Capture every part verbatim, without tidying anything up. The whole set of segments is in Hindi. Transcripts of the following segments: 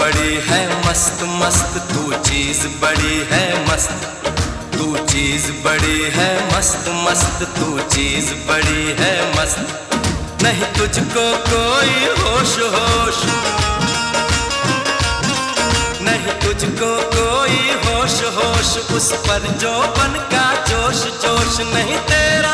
बड़ी है मस्त मस्त, तू चीज बड़ी है मस्त, तू चीज बड़ी है मस्त मस्त, तू चीज बड़ी है मस्त। नहीं तुझको कोई होश होश, नहीं तुझको कोई होश होश, उस पर जो बन का जोश जोश। नहीं तेरा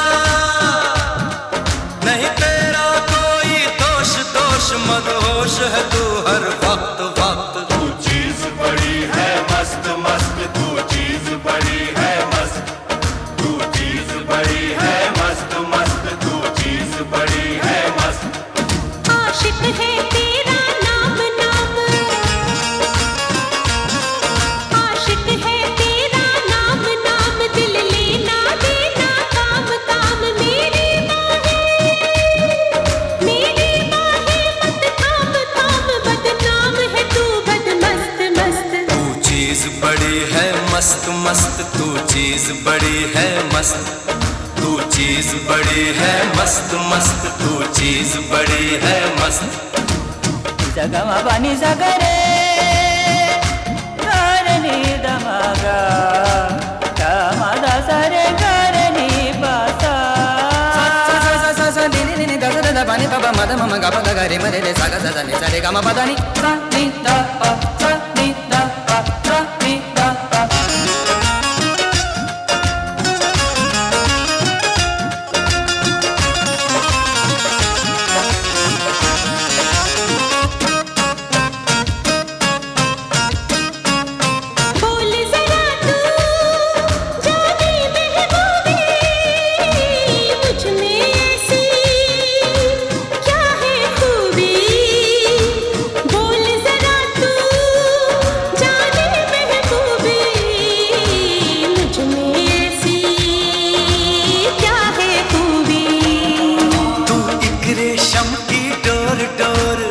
नहीं तेरा कोई दोष दोष, मदहोश है तू हर वक्त वक्त। तू चीज बड़ी है मस्त मस्त, तू चीज बड़ी है मस्त, तू चीज बड़ी है मस्त मस्त, तू चीज बड़ी है मस्त। आशिक है तेरा नाम नाम, आशिक है तेरा नाम नाम, दिल लेना देना काम काम। मेरी बाहें मेरी बाहें मत थाम थाम, बदनाम है तू बद मस्त मस्त। तू चीज बड़ी है मस्त मस्त, तू चीज बड़ी है मस्त, तू चीज बड़ी है मस्त मस्त, तू चीज बड़ी है मस्त। जगमा बनी सगरे करनी दमगा, कामदा सरे करनी पासा। बनी पब मद मम गप गरे मरे रे साग सदनी सरे गम पदनी सा नी दा पा सा नी दा पा सा नी दा पा। बोल जरा तू जाने महबूबी, मुझ में ऐसी क्या है खूबी। बोल जरा तू जाने महबूबी, मुझ में ऐसी क्या है खूबी। तू एक रेशम की डोर डोर,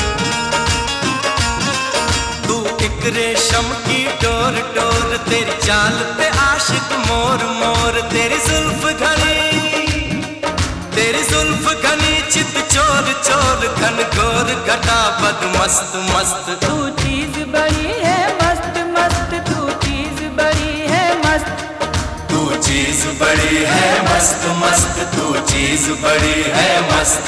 तू एक रेशम की डोर डोर, तेरी चाल पे आशिक मोर मोर। तेरी जुल्फ घनी तेरी जुल्फ घनी, चित चोर चोर, घन घोर घटा बद मस्त मस्त। तू चीज बड़ी है मस्त मस्त, तू चीज बड़ी है मस्त, तू चीज बड़ी है मस्त मस्त, तू चीज बड़ी है मस्त।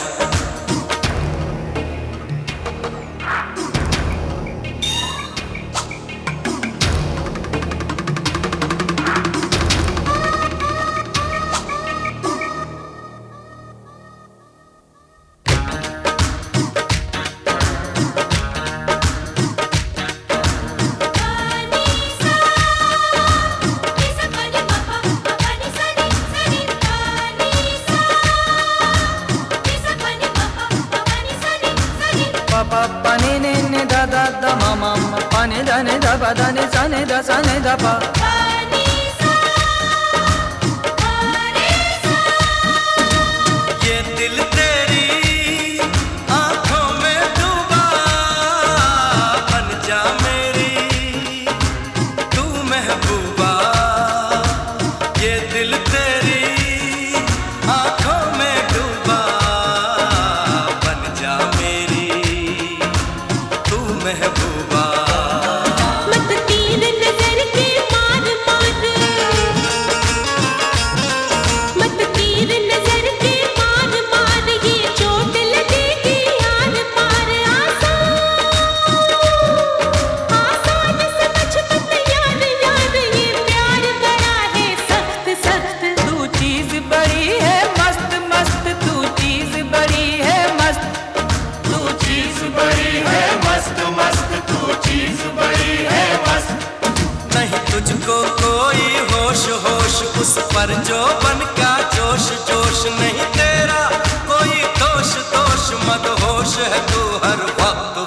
पापा पानी ने ने दा दा दा मामा पानी दा ने दा पा दा ने सा ने दा सा ने दा पा। ये दिल तेरी आंखों में डूबा, बन जा मेरी तू महबूबा। ये दिल तेरी आंखों में डूबा, बन जा मेरी तू महबूबा। मत तीर नजर के मार मार, मत तीर नजर के मार मार, ये चोट लगेगी यार पार। आसान आसान समझ मत यार यार, ये प्यार बड़ा है सख्त सख्त। तू चीज बड़ी है मस्त मस्त, तू चीज बड़ी है मस्त, तू चीज बड़ी है मस्त मस्त, तू चीज बड़ी है मस्त। नहीं तुझको कोई होश होश, उस पर जो बन का जोश जोश। नहीं तेरा कोई दोष दोष, मदहोश है तू हर वक्त